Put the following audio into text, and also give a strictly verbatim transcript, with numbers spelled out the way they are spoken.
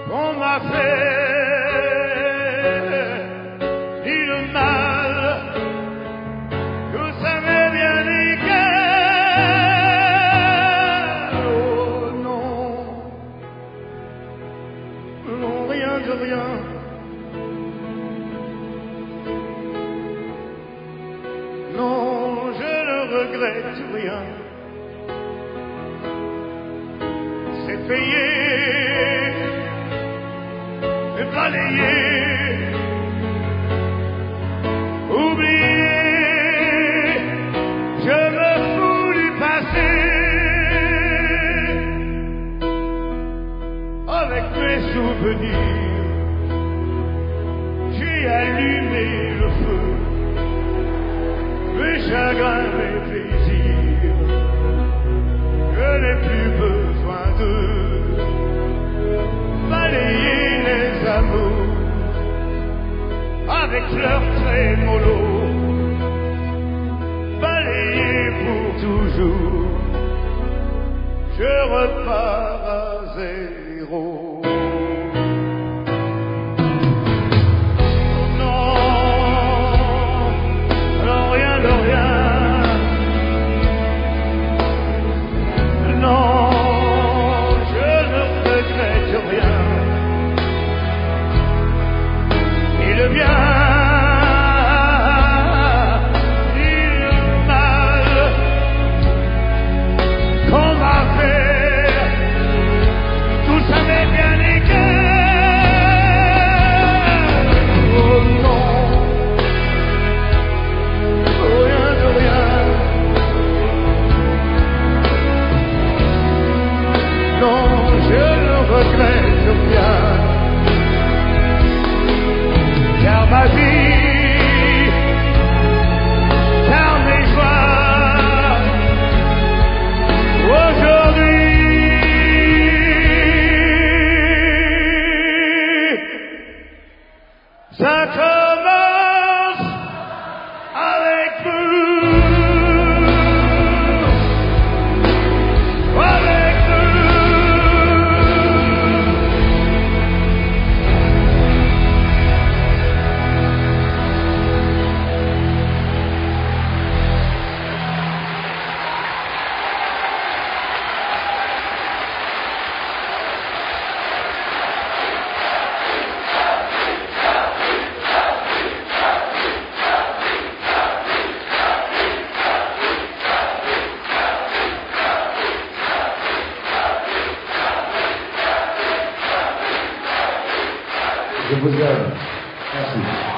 On m'a fait ni le mal, tout ça m'est bien égal. Oh non, non, rien de rien. Non, je ne regrette rien. C'est payé, balayé, oublié. Je me fous du passé. Avec mes souvenirs, j'ai allumé le feu. Mes chagrins, mes plaisirs, je n'ai plus besoin d'eux. Balayer les amours avec leurs traits mollo, balayer pour toujours. Je repars à zéro. Le bien, ni le mal qu'on m'a fait, tout ça m'est bien égal. Oh non, rien de rien. Non, je ne regrette rien. Car ma vie, car mes joies, aujourd'hui, ça commence avec vous, avec Je vous aime. Merci.